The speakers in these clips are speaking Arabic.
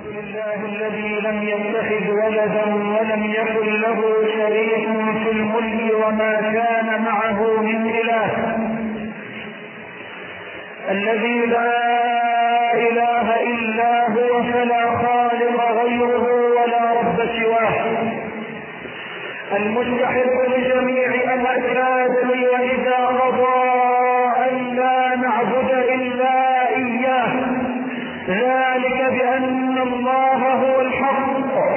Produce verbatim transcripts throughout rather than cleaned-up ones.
لله الذي لم يتخذ ولدا ولم يكن له شريك في الملك وما كان معه من إله، الذي لا إله إلا هو فلا خالق غيره ولا رب سواه، المستحق لجميع العبادة وإذا قضى أن لا نعبد إلا إياه، ذلك بأن الله هو الحق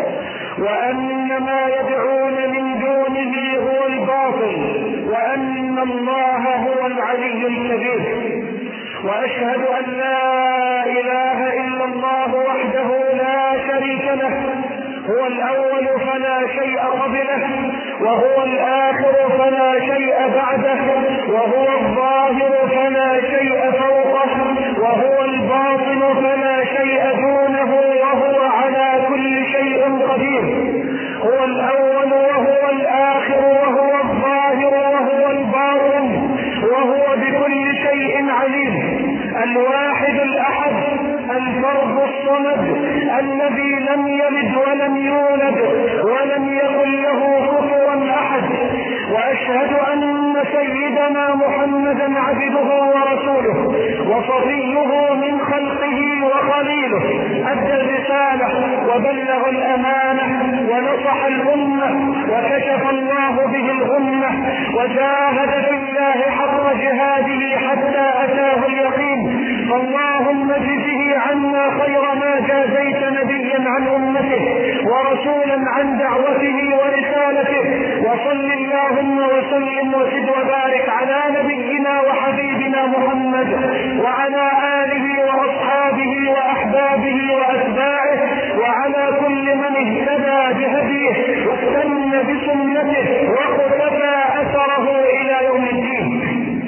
وأن ما يدعون من دونه هو الباطل وأن الله هو العلي الكبير. وأشهد أن لا إله إلا الله وحده لا شريك له، هو الأول فلا شيء قبله، وهو الآخر فلا شيء بعده، وهو الظاهر فلا شيء فوقه، وهو الباطن فلا شيء دونه، وهو على كل شيء قدير. هو الأول وهو الآخر وهو الظاهر وهو الباطن وهو بكل شيء عليم، الواحد الأحد الفرد الصمد الذي لم يلد ولم يولد ولم يكن له كفوا أحد. وأشهد أن سيدنا محمدا عبده ورسوله وصفيه من خلقه وخليله، أدى الرسالة وبلغ الأمانة ونصح الأمة وكشف الله به الغمة وجاهد في الله حق جهاده حتى أتاه اليقين. فاللهم اجزه عنا خير ما جازيت نبيا عن أمته ورسولا عن دعوته ورسالته، وصل اللهم وسلم وزد وبارك على نبينا وحبيبنا محمد وعلى آله وأصحابه وأحبابه وأتباعه وعلى كل من اهتدى بهديه واستنى بسنته واقتفى أثره إلى يوم الدين.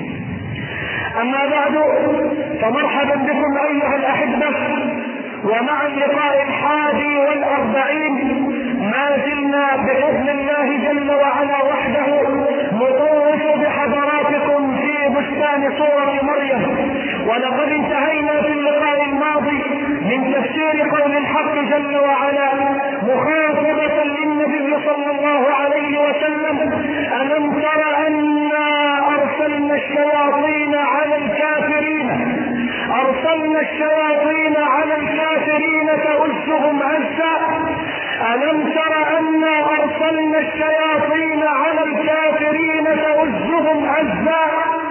أما بعد، فمرحبا بكم أيها الأحبة، ومع اللقاء الحادي والأربعين ما زلنا بإذن الله جل وعلا وحده نطوف بحضراتكم في بستان سورة مريم. ولقد انتهينا في اللقاء الماضي من تفسير قول الحق جل وعلا مخاطبة للنبي صلى الله عليه وسلم: ألم تر أنا أرسلنا الشياطين على الكافرين أرسلنا الشياطين على الكافرين تؤزهم عزا ألم تر أنا أرسلنا الشياطين على الكافرين تؤزهم عزا.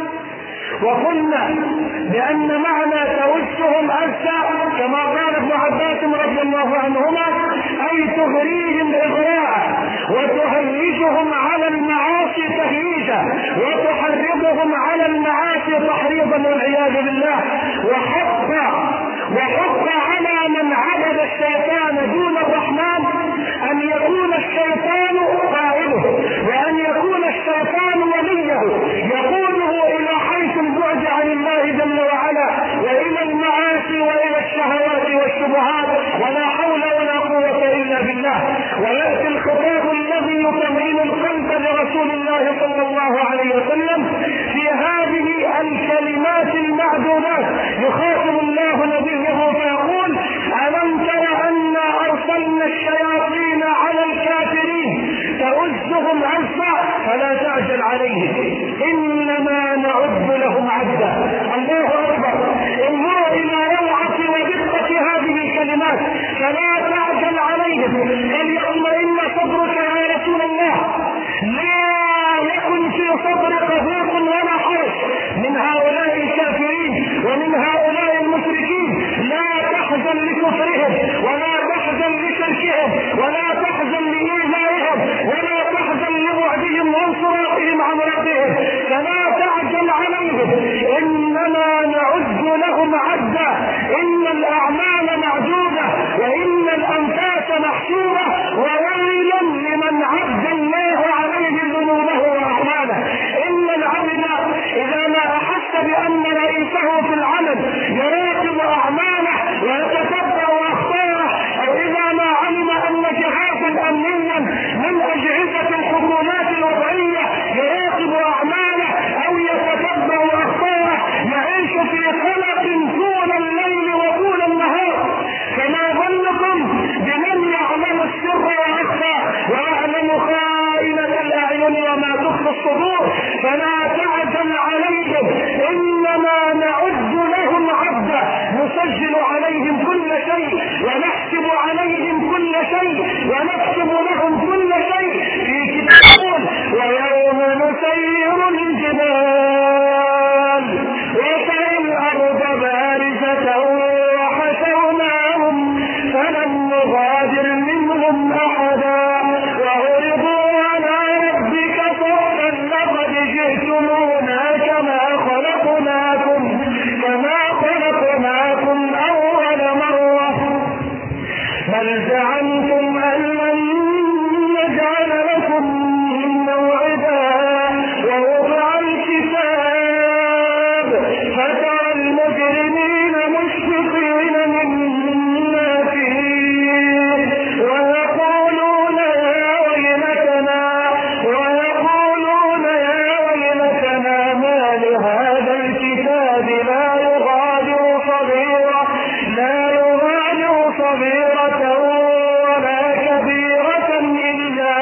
وقلنا بأن معنى تؤزهم عزا كما قال ابن عباس رضي الله عنهما أي تغريهم إغراء وتهيجهم على المعاصي تهييجا وتحرضهم على المعاصي تحريضا والعياذ بالله. وحق وحق على من عبد الشيطان دون الرحمن أن يكون الشيطان قائده وأن يكون الشيطان وليه يقوده إلى حيث البعد عن الله جل وعلا وإلى المعاصي وإلى الشهوات والشبهات، ولا حول ولا قوة إلا بالله. ويأتي الخطاب الذي يطمئن القلب لرسول الله صلى الله عليه وسلم في هذه الكلمات المعدودات. يخاطب الله نبيه فيقول: ألم تر أنا أرسلنا الشياطين على الكافرين تؤزهم عزا فلا تعجل عليهم إنما نعد لهم عدا. الله أكبر. انظروا إلى روعة ودقة هذه الكلمات. فلا تعجل عليهم، فليطمئن صدرك يا رسول الله، لا يكن في صدرك ضيق ولا حرج من هؤلاء الكافرين ومن هؤلاء المشركين. لا تحزن لكفرهم ولا تحزن لشركهم ولا تحزن لإيذائهم ولا تحزن لبعدهم عن صراطهم عن ربهم. فلا تعجل عليهم إنما نعد لهم عدا. إن الأعمال معدودة وإن الأنفاس محسوبة، وويل لمن الصدور فلا تعجل عليهم، إنما نعد لهم عدا، نسجل عليهم كل شيء ونحسب عليهم كل شيء ونكتب لهم كل شيء في كتاب. ويوم نسير الجبال وترى الأرض بارزة وحشرناهم فلم نغادر منهم أحدا وعرضوا على ربك صفا لقد جئتمونا كما خلقناكم كما خلقناكم أول مرة بل زعمتم أن لن نجعل لكم موعدا ووضع الكتاب فترى المجرمين مشفقين مما فيه ويقولون يا ويلتنا ويقولون يا ويلتنا ما لهذا الكتاب لا يغادر صغيرة لا يغادر صغيرة ولا كبيرة إلا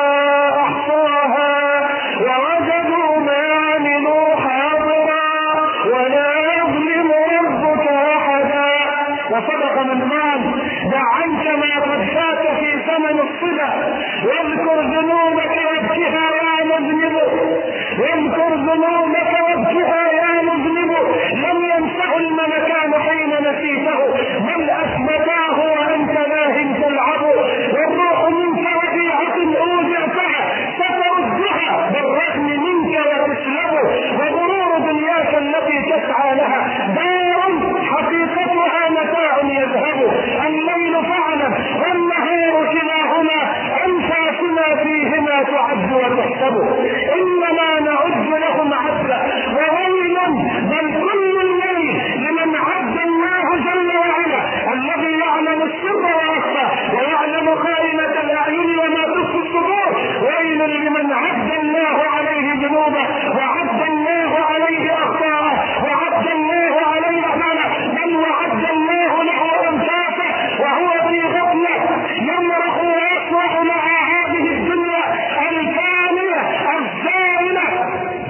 أحصاها ووجدوا ما عملوا حاضرا ولا يظلم ربك أحدا. وصدق من قال دع عنك ما قد فات في زمن الصبا واذكر ذنوبك وابكها يا مذنب واذكر ذنوبك وابكها يا مذنب لم ينفع الملكان حين نسيته بل أثبتاه وأنت لاه تلعب والروح منك وديعة أوجعتها ستردها بالرغم منك وتسلب وغرور دنياك التي تسعى لها دار حقيقتها متاع يذهب الليل فعلا والنهار كلاهما أنفاسنا فيهما تعد وتحسب إنما نعد لهم عدا وويل بل كل الليل لمن عد الله جل وعلا الذي يعلم السر وأخفى ويعلم خائنة الأعين وما تخفي الصدور. ويل لمن عد الله عليه ذنوبه وعد الله عليه أخطاءه وعد الله عليه أعماله بل وعد الله له أنفاسه وهو في غفلة يمرح ويصلح مع هذه الدنيا الفانية الزائلة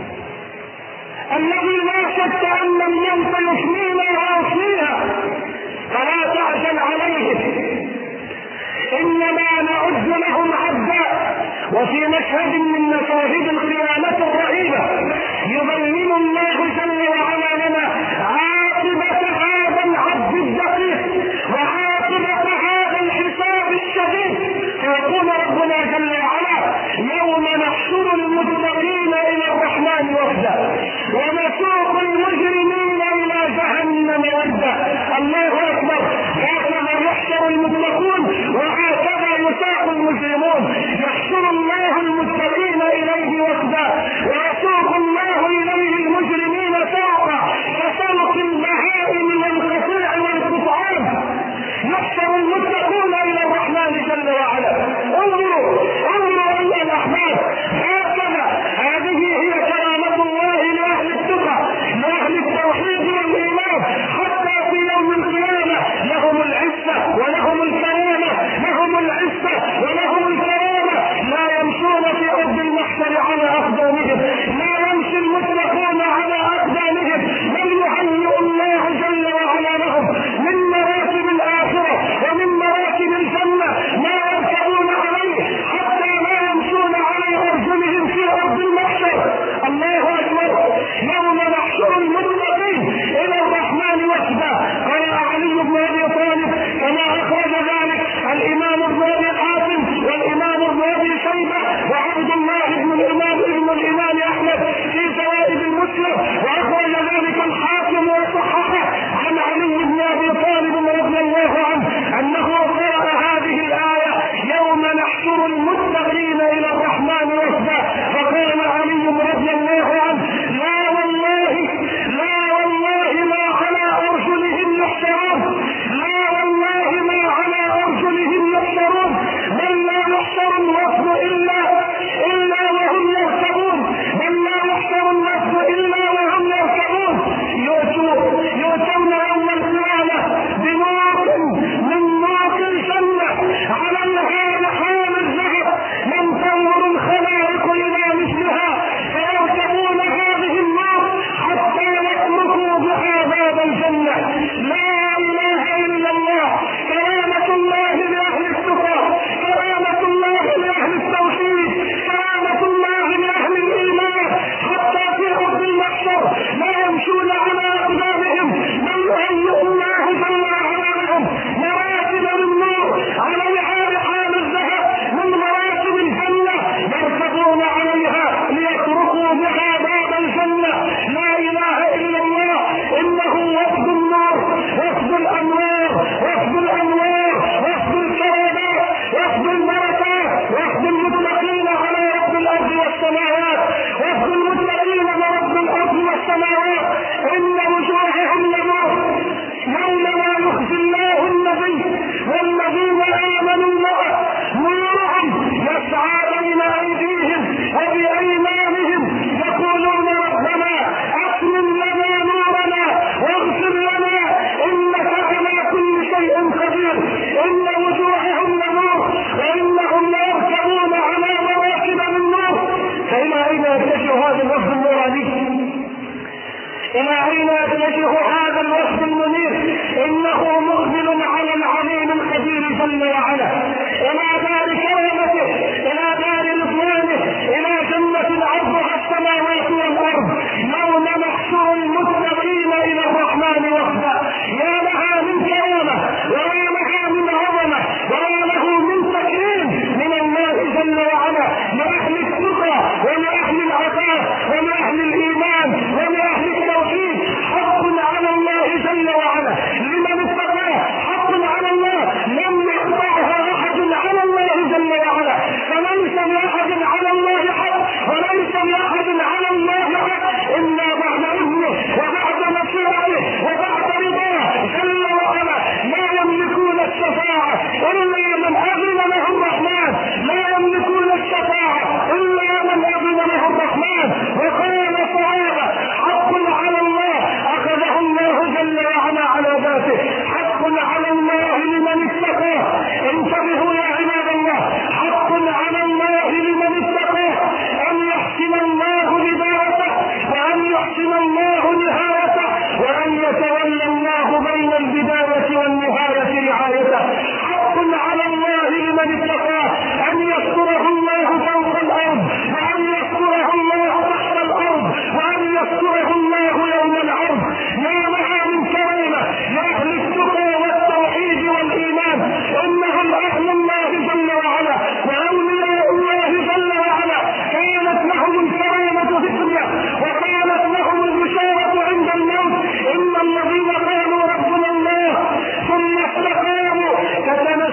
الذي لا شك أن اليوم يفنينا ويفنيها فلا تعجل عليهم إنما نعد لهم عدا. وفي مشهد من مشاهد الخيانة الرهيبة يبين الله جل وعلا لنا عاقبة هذا العبد الدقيق وعاقبة هذا الحساب الشديد. فيقول ربنا جل وعلا يوم نحشر المتقين إلى الرحمن وفدا ونسوق المجرمين إلى جهنم ودا. الله أكبر. هكذا يحشر المتقون وهكذا يساق المجرمون. يحشر الله المتقين إليه وفدا ويسوق الله إليه المجرمين سوقا كسوق البهائم والقطيع والقطعان. يحشر المتقون إلى الرحمن جل وعلا. انظروا انظروا أيها الأحباب هكذا هذه هي كرامة الله لأهل التقى لأهل التوحيد والإيمان حتى في يوم القيامة لهم العزة ولهم الكرامة لهم العزة ولهم الكرامة لا يمشون في أرض المحشر على أقدامهم لا يمشي المتقون على أقدامهم بل يهيئ الله جل وعلا لهم من مراتب الآخرة ومن مراتب الجنة ما يركبون عليه حتى لا يمشون على أرجلهم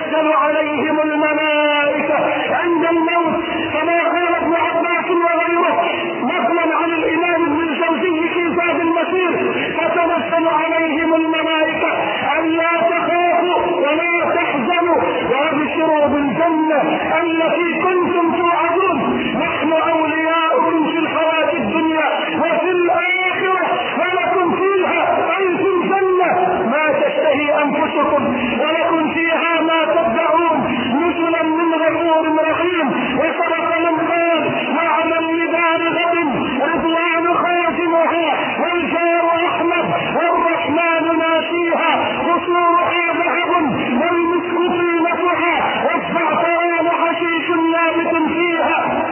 تتنزل عليهم الملائكة عند الموت، كما قال ابن عباس وغيره نقلا عن الإمام ابن الجوزي في زاد المسير: تتنزل عليهم الملائكة ألا تخافوا ولا تحزنوا وابشروا بالجنة التي كنتم توعدون، نحن أولياؤكم في الحياة الدنيا وفي الآخرة ولكم فيها أي في الجنة ما تشتهي أنفسكم ولكم فيها ما تدعون نزلا من غفور رحيم. وصدق من قال: وعلى الجدار غد رضوان خازنها والجار أحمد والرحمن ناسيها، قصورها ذهب والمسك طينتها والزعفران حشيش نابت فيها،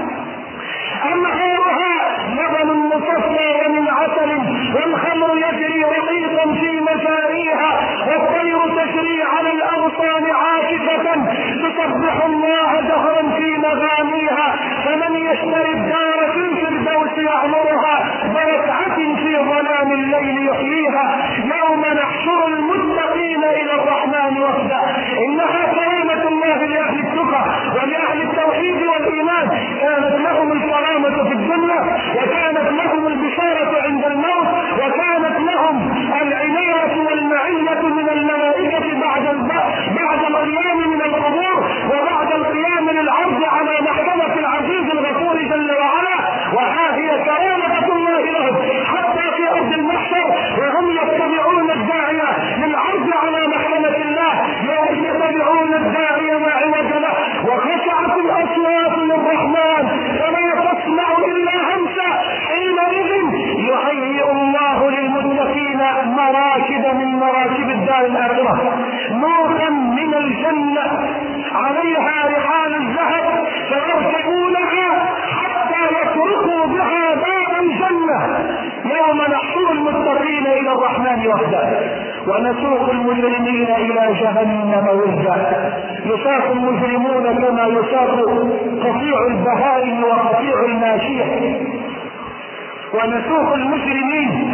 أنهارها لبن مصفى ومن عسل والخمر يجري رقيقا في مجاريها والطير تجري على الأغصان عاكفة تسبح الله جهرا في مغانيها. فمن يشتري الدار في الفردوس يعمرها بركعة في ظلام الليل يحييها. يوم نحشر المتقين إلى الرحمن وفدا. إنها كرامة الله لأهل التقى ولأهل التوحيد والإيمان، كانت لهم الكرامة في الدنيا وكانت لهم البشارة عند الموت وكانت لهم العناية والمعية من الملائكة بعد بعد القيام من القبور وبعد القيام للعرض على محكمة العزيز الغفور جل وعلا. وها هي كرامة الله لهم حتى في أرض المحشر وهم يتبعون الداعية للعرض على محكمة الله، يتبعون الداعية ما عوج له وخشعت الأصوات للرحمن فلا تسمع إلا همسا. حينئذ يهيئ الله للمتقين مراكب من مراكب الدار الآخرة، نوحا من الجنة عليها رحال الذهب فيركبونها حتى يتركوا بها باب الجنة. يوم نحشر المتقين إلى الرحمن وحده ونسوق المجرمين إلى جهنم وردا. يساق المجرمون كما يساق قطيع البهائم وقطيع الماشية، ونسوق المجرمين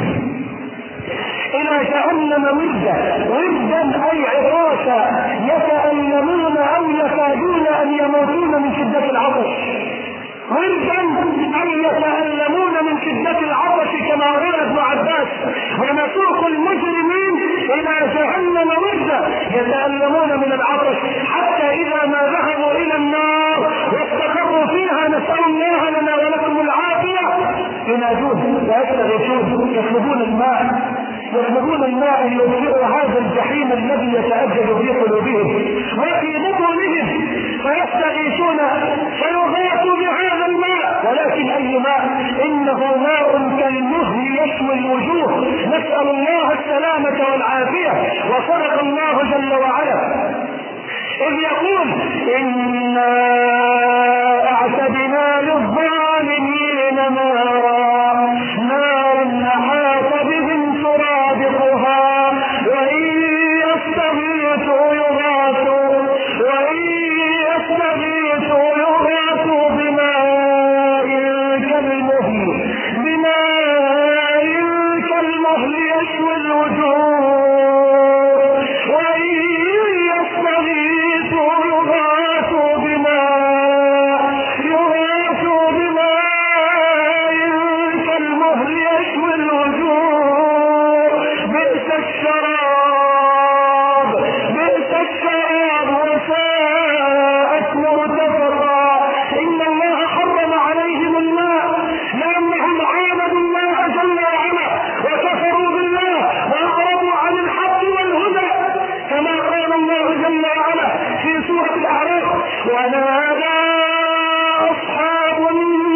إلى جهنم وردا. وردا أي عطاشا يتألمون أو يكادون أن يموتون من شدة العطش. وردا أن يتألمون من شدة العطش كما قال ابن عباس: ونسوق المجرمين إلى جهنم وردا يتألمون من العطش حتى إذا ما ذهبوا إلى النار واستقروا فيها نسأل الله لنا ولكم العافية ينادون ويستغيثون يطلبون الماء يطلبون الماء ليطفئوا هذا الجحيم الذي يتأجج في قلوبهم وفي بطونهم فيستغيثون فيغاثوا بهذا الماء، ولكن أي ماء؟ إنه ماء كالمهل يشوي الوجوه، نسأل الله السلامة والعافية. وصدق الله جل وعلا إذ يقول: إنا أعتدنا للظالمين نارا نارا أحاط بهم سرادقها وإن يستغيثوا يغاثوا وإن يستغيثوا يغاثوا بماء كالمهل بماء كالمهل يشوي الوجوه وإن يستغيثوا يغاثوا بماء يغاثوا بماء كالمهل يشوي الوجوه. بئس الشراب بئس الشراب وساءت مرتفقا. إن الله حرم عليهم الماء لأنهم عاندوا الله جل وعلا وكفروا بالله وأعرضوا عن الحق والهدى، كما قال الله جل وعلا في سورة الأعراف: ونادى أصحاب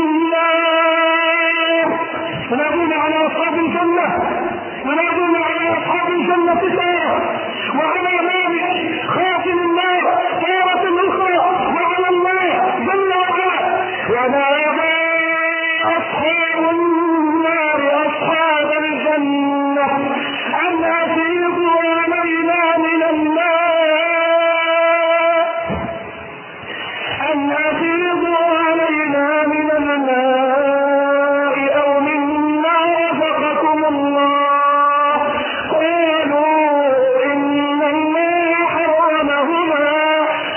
النار. ينادون على أصحاب الجنة ينادون على أصحاب الجنة تارة وعلى مالك خازن النار تارة أخرى وعلى الله جل وعلا. ونادى أصحاب النار أصحاب الجنة أن أفيضوا علينا من الماء أن أفيضوا علينا من الماء أو مما رزقكم الله. قالوا إن الله حرمهما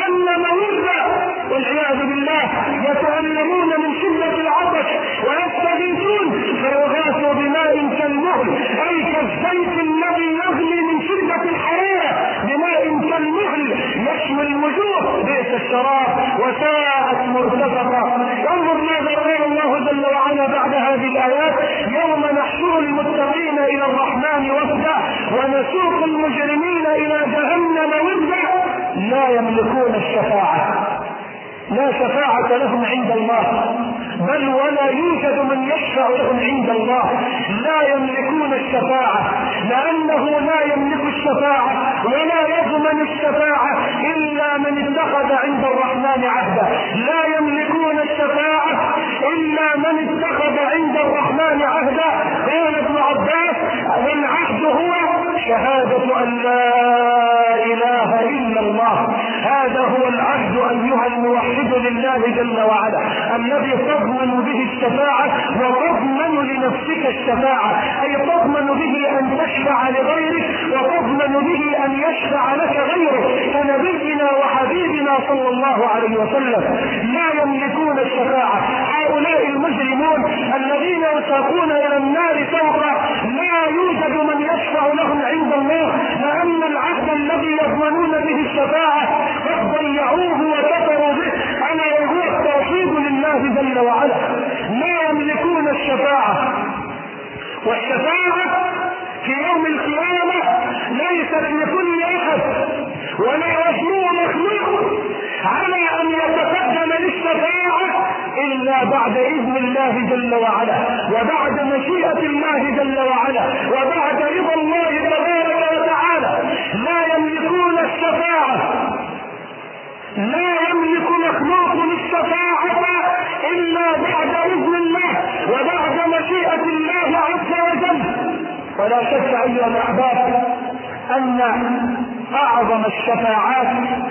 جهنم وردا والعياذ بالله، يتألمون من شدة العطش ويستغيثون فيغاثوا بماء كالمهل، أي كالزيت الذي يغلي من شدة الحرارة بماء كالمهل يشوي الوجوه، بئس الشراب وساءت مرتفقة. انظر ماذا قال الله جل وعلا بعد هذه الآيات: يوم نحشر المتقين إلى الرحمن وفدا ونسوق المجرمين إلى جهنم وردا لا يملكون الشفاعة، لا شفاعة لهم عند الله، بل ولا يوجد من يشفع لهم عند الله، لا يملكون الشفاعة، لأنه لا يملك الشفاعة ولا يضمن الشفاعة إلا من اتخذ عند الرحمن عهدا، لا يملكون الشفاعة إلا من اتخذ عند الرحمن عهدا. قال ابن عباس: والعهد هو شهادة أن لا إله إلا الله. هذا هو العهد أيها الموحد لله جل وعلا، الذي تضمن به الشفاعة وتضمن لنفسك الشفاعة، أي تضمن به أن تشفع لغيرك وتضمن به أن يشفع لك غيرك كنبينا وحبيبنا صلى الله عليه وسلم. لا يملكون الشفاعة. هؤلاء المجرمون الذين يساقون إلى النار سوقا لا يوجد من يشفع لهم عند الله، لأن العهد الذي يضمنون به الشفاعة قد ضيعوه وكفروا به، أنا وهو التوحيد لله جل وعلا. لا يملكون الشفاعة، والشفاعة في يوم القيامة ليست لكل أحد، ولا يجوز مخلوق على أن يتقدم للشفاعة إلا بعد إذن الله جل وعلا، وبعد مشيئة الله جل وعلا، وبعد رضا الله تبارك وتعالى. لا يملكون الشفاعة، لا يملك مخلوق الشفاعة إلا بعد إذن الله وبعد مشيئة الله عز وجل. ولا شك أيها الأحباب أن أعظم الشفاعات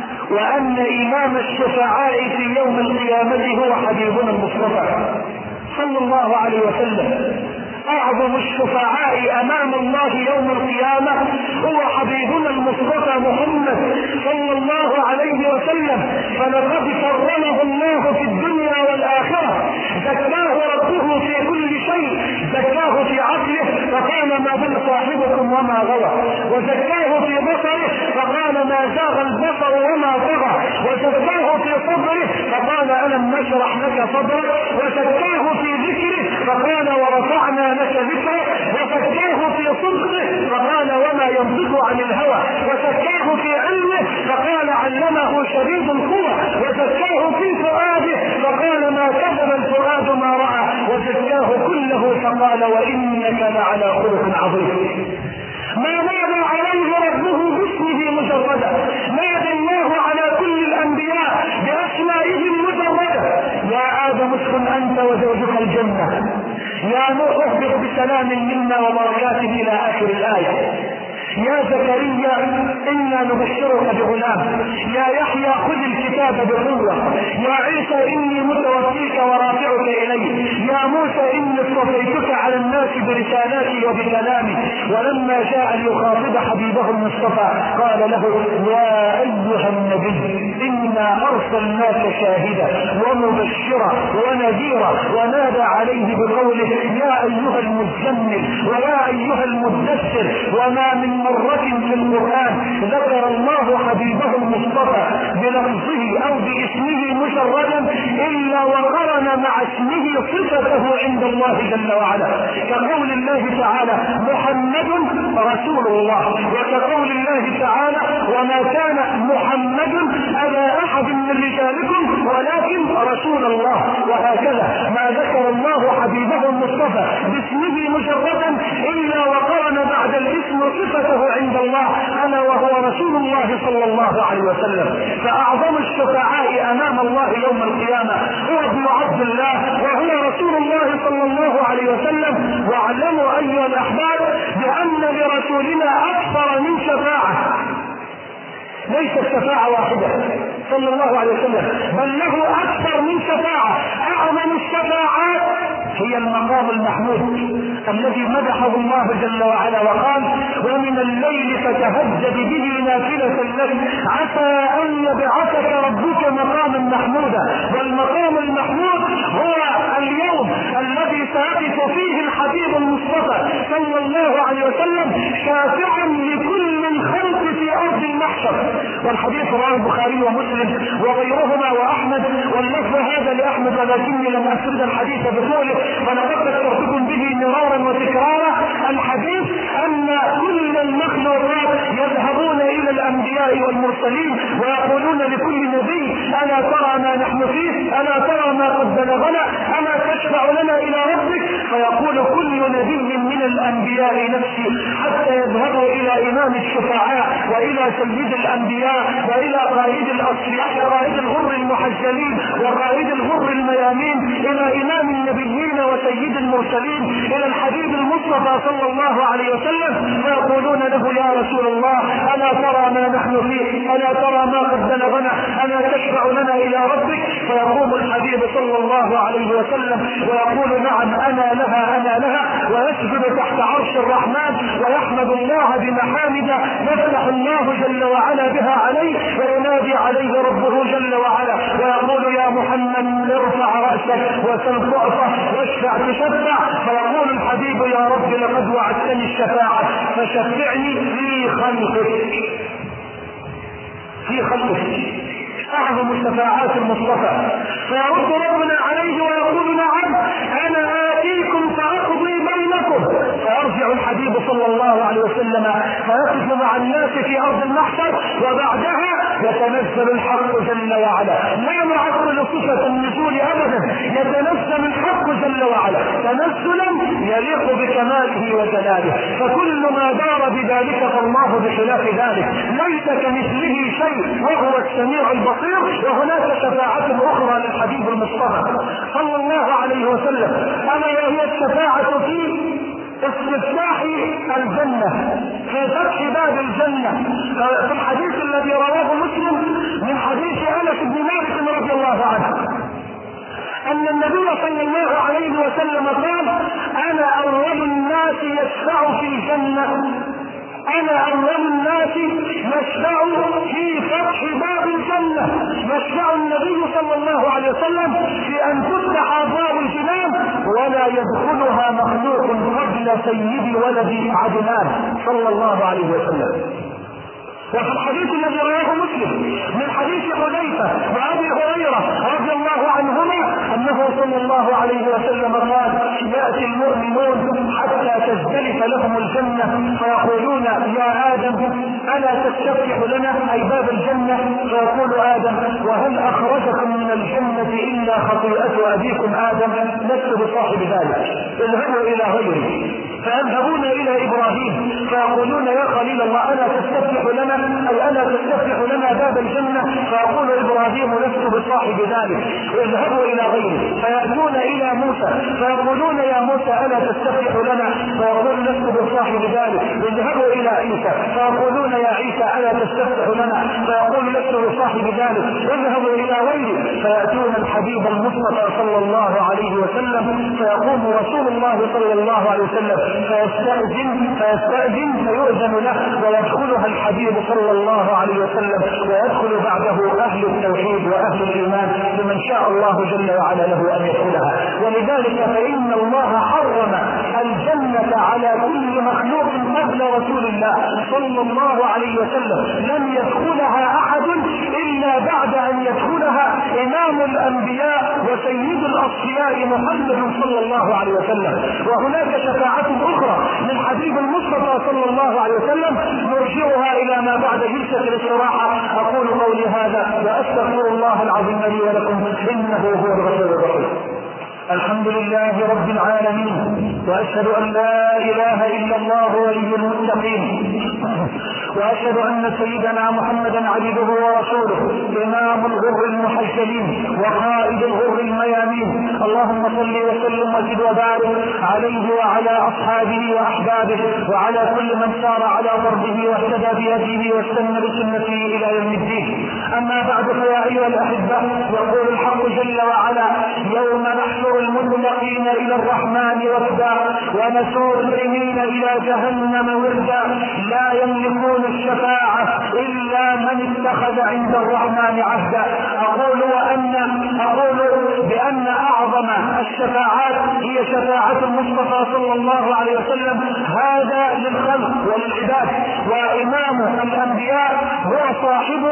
وأن إمام الشفعاء في يوم القيامة هو حبيبنا المصطفى صلى الله عليه وسلم. أعظم الشفعاء أمام الله يوم القيامة هو حبيبنا المصطفى محمد صلى الله عليه وسلم، فلقد كرمه الله في الدنيا والآخرة، زكاه ربه في كل شيء، زكاه في عقله فقال ما ضل صاحبكم وما غوى، وزكاه في بصره فقال ما زاغ البصر وما طغى، وزكاه في صدره فقال ألم نشرح لك صدرك، وزكاه في ذكره فقال ورفعنا لك ذكره، وزكاه في صدقه فقال وما ينطق عن الهوى، وزكاه في علمه فقال علمه شديد القوى، وزكاه في فؤاده فقال ما كذب الفؤاد ما رأى، وزكاه كله فقال وإنك لعلى خلق عظيم. ما نادى عليه ربه باسمه مجردا، نادى الله على كل الأنبياء بأسمائهم مجردا: يا آدم اسكن أنت وزوجك الجنة، يا نوح اهبط بسلام منا وبركاته إلى آخر الآية، يا زكريا إنا نبشرك بغلام، يا يحيى خذ الكتاب بقوة، يا عيسى إني متوفيك ورافعك إلي، يا موسى إني اصطفيتك على الناس برسالاتي وبكلامي. ولما جاء ليخاطب حبيبه المصطفى قال له: يا أيها النبي إنا أرسلناك شاهدا ومبشرا ونذيرا، ونادى عليه بقوله: يا أيها المزمل ويا أيها المدثر. وما من مرة في القرآن ذكر الله حبيبه المصطفى بلفظه أو باسمه مجردا إلا وقرن مع اسمه صفته عند الله جل وعلا، كقول الله تعالى: محمد رسول الله، وكقول الله تعالى: وما كان محمد أبا أحد من رجالكم ولكن رسول الله. وهكذا ما ذكر الله حبيبه المصطفى باسمه مجردا إلا وقرن بعد الاسم صفته عند الله، أنا وهو رسول الله صلى الله عليه وسلم. فأعظم الشفعاء أمام الله يوم القيامة هو ابن عبد الله وهو رسول الله صلى الله عليه وسلم. واعلموا أيها الأحباب بأن لرسولنا أكثر من شفاعة، ليست شفاعة واحدة صلى الله عليه وسلم، بل له أكثر من شفاعة. أعظم الشفاعات هي المقام المحمود الذي مدحه الله جل وعلا وقال: ومن الليل فتهجد به نافلة لك عسى أن يبعثك ربك مقاما محمودا. والمقام المحمود هو اليوم الذي سيقف فيه الحبيب المصطفى صلى الله عليه وسلم شافعا لكل الخلق في أرض المحشر. والحديث رواه البخاري ومسلم وغيرهما وأحمد، واللفظ هذا لأحمد ولكني لم أسرد الحديث بطوله فلقد ذكرتكم به مرارا وتكرارا. الحديث أن كل المخلوقات يذهبون إلى الأنبياء والمرسلين ويقولون لكل نبي: ألا ترى ما نحن فيه؟ ألا ترى ما قد بلغنا؟ ألا تشفع لنا إلى ربك؟ فيقول كل نبي من الأنبياء نفسي، حتى يذهبوا إلى إمام الشفعاء وإلى سيد الأنبياء وإلى قائد الأصفياء وقائد الغر المحجلين وقائد الغر الميامين، إلى إمام النبيين وسيد المرسلين، إلى الحبيب المصطفى صلى الله عليه وسلم، فيقولون له: يا رسول الله، ألا ترى ما نحن فيه؟ ألا ترى ما قد بلغنا؟ ألا تشفع لنا إلى ربك؟ فيقوم الحبيب صلى الله عليه وسلم ويقول: نعم أنا لها أنا لها، ويسجد تحت عرش الرحمن ويحمد الله بمحامد يفتح الله جل وعلا بها عليه، وينادي عليه ربه جل وعلا ويقول: يا محمد ارفع رأسك وسل تعطى واشفع تشفع. فيقول الحبيب: يا رب لقد وعدتني الشفاعة فشفعني في خلقك في خلقك أعظم الشفاعات المصطفى. فيرد ربنا عليه ويقول: نعم أنا آتيكم فأقضي بينكم. فيرجع الحبيب صلى الله عليه وسلم فيقف مع الناس في أرض المحشر، وبعدها يتنزل الحق جل وعلا، لا نعطل صفة النزول أبدا، يتنزل الحق جل وعلا تنزلا يليق بكماله وجلاله. فكل ما دار بذلك فالله بخلاف ذلك، ليس كمثله شيء وهو السميع البصير. وهناك شفاعة أخرى للحبيب المصطفى صلى الله عليه وسلم، ألا وهي الشفاعة في استفتاح الجنة، في فتح باب الجنة. في الحديث الذي رواه مسلم من حديث أنس بن مالك رضي الله عنه أن النبي صلى الله عليه وسلم قال: أنا أول الناس يشفع في الجنة، أنا أول الناس يشفع في فتح باب الجنة. يشفع النبي صلى الله عليه وسلم في أن تفتح أبواب الجنان ولا يدخلها مخلوق قبل سيد ولد عدنان صلى الله عليه وسلم. وفي الحديث الذي رواه مسلم من حديث حذيفة وأبي هريرة رضي الله عنهما أنه صلى الله عليه وسلم قال: يأتي المؤمنون حتى تزدلف لهم الجنة فيقولون: يا آدم ألا تستفتح لنا أي باب الجنة؟ فيقول آدم: وهل أخرجكم من الجنة إلا خطيئة أبيكم آدم؟ لست بصاحب ذلك، اذهبوا إلى غيري. فيذهبون إلى إبراهيم فيقولون: يا خليل الله ألا تستفتح لنا أي ألا تستفتح لنا باب الجنة؟ فيقول إبراهيم: لست بصاحب ذلك، اذهبوا إلى غيره. فيأتون إلى موسى فيقولون: يا موسى ألا تستفتح لنا؟ فيقول: لست بصاحب ذلك، اذهبوا إلى عيسى. فيقولون: يا عيسى ألا تستفتح لنا؟ فيقول: لست بصاحب ذلك، اذهبوا إلى غيره. فيأتون الحبيب المصطفى صلى الله عليه وسلم فيقوم رسول الله صلى الله عليه وسلم فيستأذن فيستأذن فيؤذن له ويدخلها الحبيب صلى الله عليه وسلم، ويدخل بعده أهل التوحيد وأهل الإيمان لمن شاء الله جل وعلا له أن يدخلها. ولذلك فإن الله حرم الجنة على كل مخلوق قبل رسول الله صلى الله عليه وسلم، لم يدخلها أحد إلا بعد أن يدخلها إمام الأنبياء وسيد الأصفياء محمد صلى الله عليه وسلم. وهناك شفاعة أخرى للحبيب المصطفى صلى الله عليه وسلم نرجعها إلى ما بعد جلسة الاستراحة. أقول قولي هذا وأستغفر الله العظيم لي ولكم إنه هو الغفور الرحيم. الحمد لله رب العالمين، وأشهد أن لا إله إلا الله ولي المتقين، وأشهد أن سيدنا محمدا عبده ورسوله إمام الغر المحجلين وقائد الغر الميامين. اللهم صل وسلم وزد وبارك عليه وعلى أصحابه وأحبابه وعلى كل من سار على ضربه واهتدى بهديه واستنى بسنته إلى يوم الدين. أما بعد، فيا أيها الأحبة، يقول الحق جل وعلا: يوم نحشر المتقين إلى الرحمن وفدا ونسوق المجرمين إلى جهنم وردا لا يملكون الشفاعة إلا من اتخذ عند الرحمن عهدا. أقول وأن أقول بأن أعظم الشفاعات هي شفاعة المصطفى صلى الله عليه وسلم، هذا للخلق وللعباد، وإمام الأنبياء هو صاحب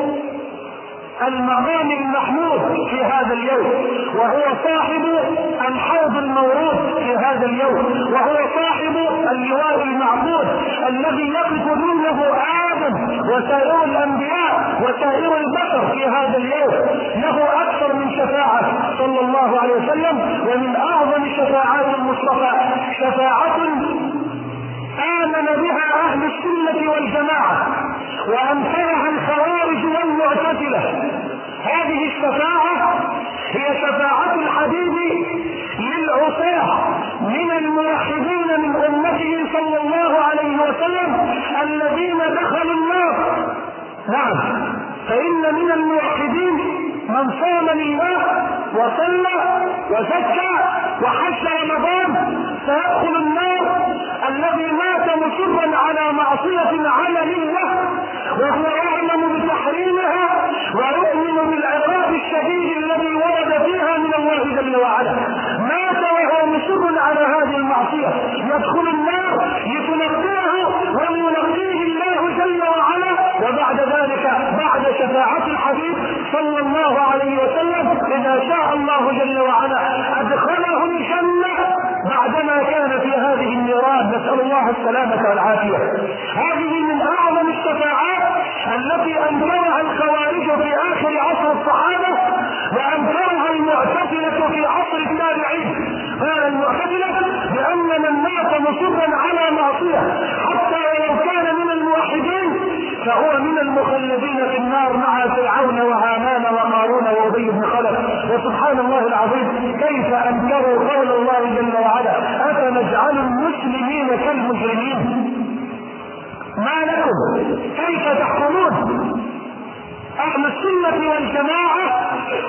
المقام المحمود في هذا اليوم، وهو صاحب الحوض المورود في هذا اليوم، وهو صاحب اللواء المعقود الذي يقف دونه آدم وسائر الأنبياء وسائر البشر في هذا اليوم. له أكثر من شفاعة صلى الله عليه وسلم، ومن أعظم شفاعات المصطفى شفاعة آمن بها أهل السنة والجماعة وأنكرها الخوارج والمعتزلة. هذه الشفاعة هي شفاعة الحبيب للعصاة من الموحدين من أمته صلى الله عليه وسلم الذين دخلوا النار. نعم، فإن من الموحدين من صام لله وصلى وزكى وحج رمضان سيدخل النار، الذي مات مصرا على معصية عمل له وهو يعلم بتحريمها ويؤمن بالعقاب الشديد الذي ورد فيها من الله جل وعلا، مات وهو مصر على هذه المعصية، يدخل النار لتنقيه وينقيه الله جل وعلا. وبعد ذلك بعد شفاعة الحبيب صلى الله عليه وسلم إذا شاء الله جل وعلا أدخله الجنة بعدما كان في هذه النيران، نسأل الله السلامة والعافية. هذه من أعظم الشفاعات التي أنكرها الخوارج في آخر عصر الصحابة وأنكرها المعتزلة في عصر التابعين. قال المعتزلة بأن من مات مصرا على معصية حتى ولو كان من الموحدين فهو من المخلدين في النار مع فرعون وهامان وقارون وأبي بن خلف. وسبحان الله العظيم، كيف أنكروا قول الله جل وعلا: أفنجعل المسلمين كالمجرمين؟ ما لكم كيف تحكمون؟ أهل السنة والجماعة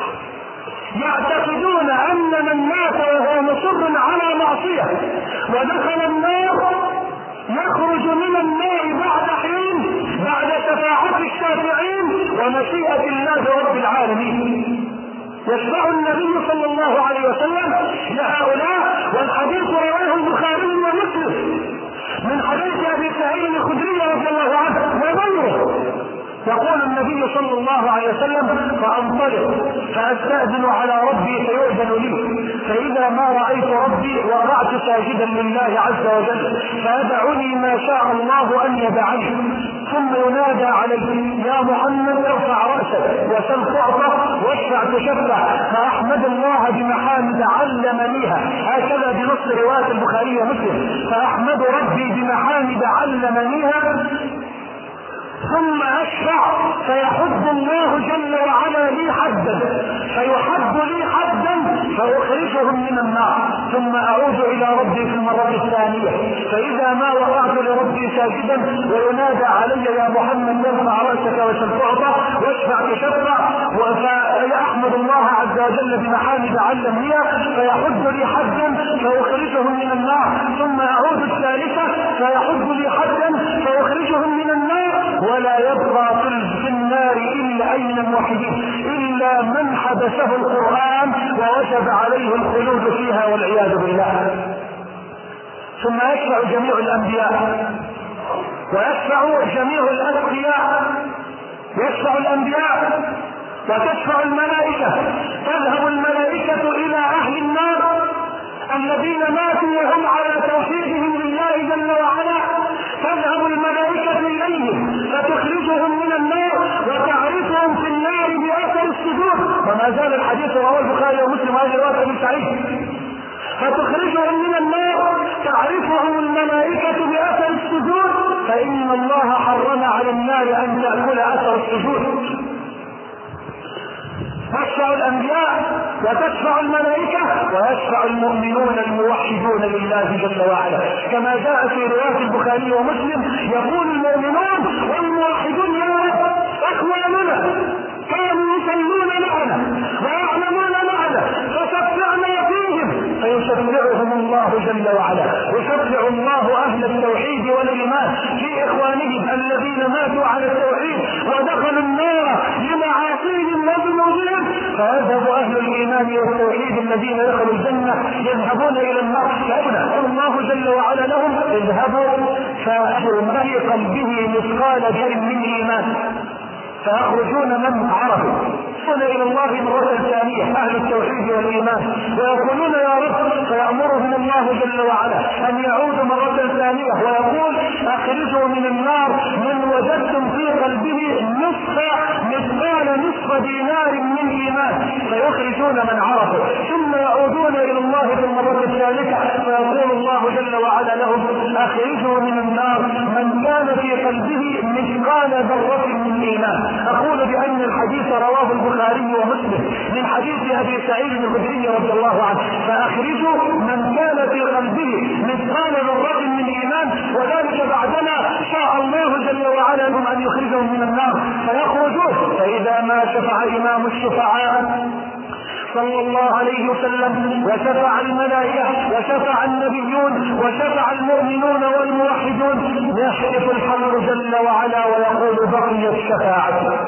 يعتقدون أن من مات وهو مصر على معصية ودخل النار يخرج من النار بعد حين بعد شفاعة الشافعين ومشيئة الله رب العالمين. يشفع النبي صلى الله عليه وسلم لهؤلاء، والحديث رواه البخاري ومسلم من حديث أبي سعيد الخدري رضي الله عنه وغيره. يقول النبي صلى الله عليه وسلم: فأنطلق فأستأذن على ربي فيؤذن لي، فإذا ما رأيت ربي وقعت ساجدا لله عز وجل فيدعني ما شاء الله أن يدعني، ثم ينادى عليه: يا محمد ارفع رأسك وسل تعطى واشفع تشفع، فأحمد الله بمحامد علمنيها، هكذا بنص رواية البخاري ومسلم: فأحمد ربي بمحامد علمنيها، ثم أشفع فيحد الله جل وعلا لي حدا، فيحد لي حدا فأخرجهم من النار، ثم أعود إلى ربي في المرة الثانية، فإذا ما وقعت لربي ساجدا وينادى علي: يا محمد ارفع رأسك وسل تعطى واشفع تشفع، فيحمد الله عز وجل بمحامد علمنيها فيحد لي حدا فأخرجهم من النار، ثم أعود الثالثة فيحد لي حدا فأخرجهم من النار، ولا يبقى في النار إلا أين الموحدين إلا من حبسه القرآن ووجب عليه الخلود فيها والعياذ بالله. ثم يشفع جميع الأنبياء ويشفع جميع الأتقياء، يشفع الأنبياء وتشفع الملائكة، تذهب الملائكة إلى أهل النار الذين ماتوا وهم على توحيدهم لله جل وعلا، تذهب الملائكة إليهم فتخرجهم من النار وتعرفهم في النار بأثر السجود، وما زال الحديث رواه البخاري ومسلم هذه رواية ابن سعيد، فتخرجهم من النار تعرفهم الملائكة بأثر السجود، فإن الله حرم على النار أن تأكل أثر السجود. تشفع الأنبياء وتشفع الملائكة ويشفع المؤمنون الموحدون لله جل وعلا، كما جاء في رواية البخاري ومسلم يقول المؤمنون والموحدون يا رب أخواننا كانوا يصلون معنا ويعلمون معنا فشفعنا فيهم، فيشفعهم الله جل وعلا. يشفع الله أهل التوحيد والإيمان في إخوانهم الذين ماتوا على التوحيد ودخلوا النار لمعاصيهم وذنوبهم، فيذهب أهل الإيمان والتوحيد الذين دخلوا الجنة يذهبون إلى النار، فيقول الله جل وعلا لهم اذهبوا فأجروا في قلبه مثقال ذرة من إيمان، فيخرجون من عرفوا إلى الله مرة ثانية أهل التوحيد والإيمان ويقولون يا رب، فيأمرهم الله جل وعلا أن يعودوا مرة ثانية ويقول أخرجوا من النار من وجدتم في قلبه نصف مثقال نصف دينار من إيمان، فيخرجون من عرفوا ثم يعودون إلى الله في المرة الثالثة فيقول الله جل وعلا لهم أخرجوا من النار من كان في قلبه مثقال ذرة من إيمان. أقول بأن الحديث رواه البخاري ومسلم من حديث أبي سعيد الخدري رضي الله عنه، فأخرجوا من كان في قلبه مثقال ذرة من إيمان، وذلك بعدما شاء الله جل وعلا لهم أن يخرجهم من النار فيخرجون. فإذا ما شفع إمام الشفعاء صلى الله عليه وسلم وشفع الملائكة وشفع النبيون وشفع المؤمنون والموحدون يحلف الحق جل وعلا ويقول بقيت شفاعتي.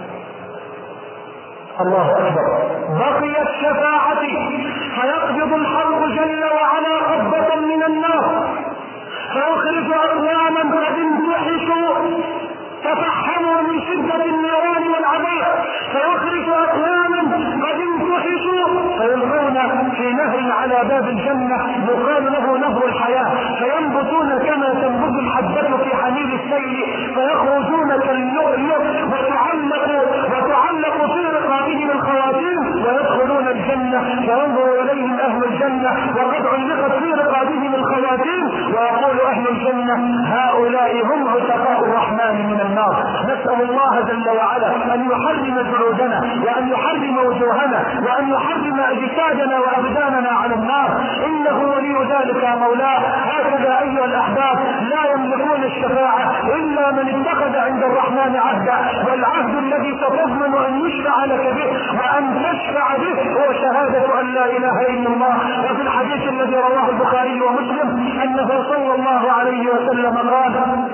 الله أكبر، بقيت شفاعتي، فيقبض الحق جل وعلا قبضة من النار فيخرج أقواما قد انتحشوا تفحموا من شدة النيران والعذاب، فيخرج أقواما قد انتحشوا فيلقون في نهر على باب الجنة يقال له نهر الحياة، فينبتون كما تنبت الحبة في حميل السيل، فيخرجون كاللؤلؤ وتعلق وتعلق في رقابهم الخواتيم ويدخلون الجنة، فينظر إليهم أهل الجنة وقد علقت في رقابهم الخواتيم ويقول أهل الجنة هؤلاء هم عتقاء الرحمن من النار. نسأل الله جل وعلا أن يحرم جلودنا وأن يحرم وجوهنا وأن يحرم أجسادنا وأبداننا على النار، إنه ولي ذلك مولاه. هكذا أيها الأحباب لا يملكون الشفاعة إلا من اتخذ عند الرحمن عهدا، والعهد الذي تضمن أن يشفع لك به وأن تشفع به هو شهادة أن لا إله إلا الله. وفي الحديث الذي رواه البخاري ومسلم أنه صلى الله عليه وسلم قال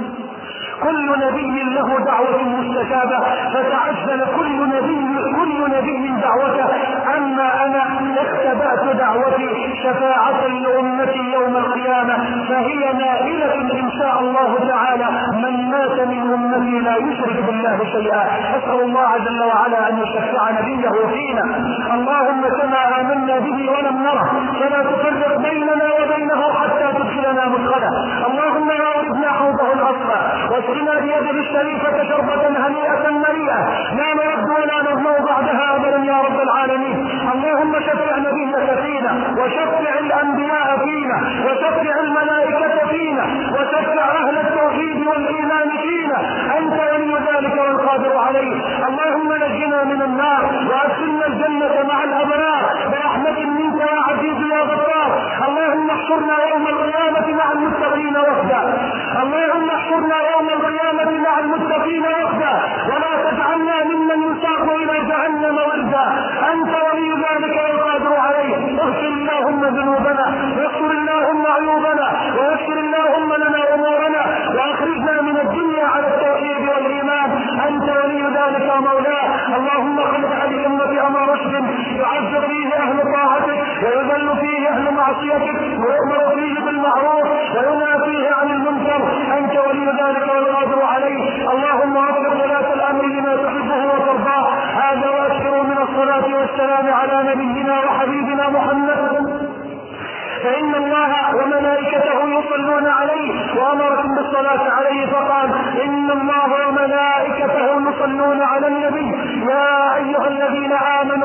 كل نبي له دعوة مستجابة فتعجل كل نبي كل نبي دعوته، أما أنا اختبأت دعوتي شفاعة لأمتي يوم القيامة فهي نائلة إن شاء الله تعالى من مات من أمتي لا يشرك بالله شيئا. أسأل الله جل وعلا أن يشفع نبيه فينا. اللهم كما آمنا به ولم نره فلا تفرق بيننا وبينه حتى تدخلنا مدخله. اللهم لا أردنا حوضه الأصفى واسقنا بيده الشريفة شربة هنيئة مريئة لا نرد ولا نظلم بعدها أبدا يا رب العالمين. اللهم شفع نبيك فينا وشفع الأنبياء فينا وشفع الملائكة فينا وشفع أهل التوحيد والإيمان فينا، أنت ولي ذلك والقادر عليه. اللهم نجنا من النار وأدخلنا الجنة مع الأبرار برحمة منك يا عزيز يا غفار. اللهم احشرنا يوم القيامة مع المتقين وحدا، اللهم احشرنا يوم القيامة مع المتقين وحدا، ولا تجعلنا ممن يساق إلى جهنم وردا، أنت ولي ذلك والقادر عليه. اغفر اللهم ذنوبنا واغفر اللهم عيوبنا ويسر اللهم لنا أمورنا وأخرجنا من الدنيا على التوحيد والإيمان، أنت ولي ذلك ومولاه. اللهم خلق هذه الأمة أمر رشد يعز فيه أهل طاعتك ويذل فيه أهل معصيتك ويؤمر فيه بالمعروف وينهى فيه عن المنكر، أنت ولي ذلك والقادر عليه. اللهم وفق ولاة الأمر لما تحبه وترضاه. هذا وأكثر من الصلاة والسلام على نبينا وحبيبنا محمد، فإن الله وملائكته يصلون عليه وأمركم بالصلاة عليه فقال إن الله وملائكته يصلون على النبي يا أيها الذين آمنوا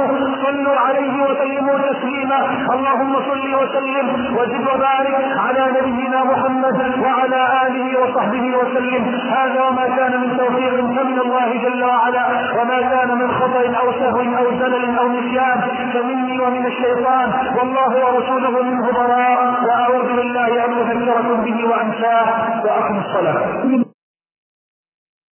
صلوا عليه وسلموا تسليما. اللهم صل وسلم وزد وبارك على نبينا محمد وعلى آله وصحبه وسلم. هذا وما كان من توفيق فمن الله جل وعلا، وما كان من خطأ أو سهو أو زلل أو نسيان فمني ومن الشيطان، والله ورسوله منه براء، وأعوذ بالله أن أذكركم به وأنساه. وأقم الصلاة.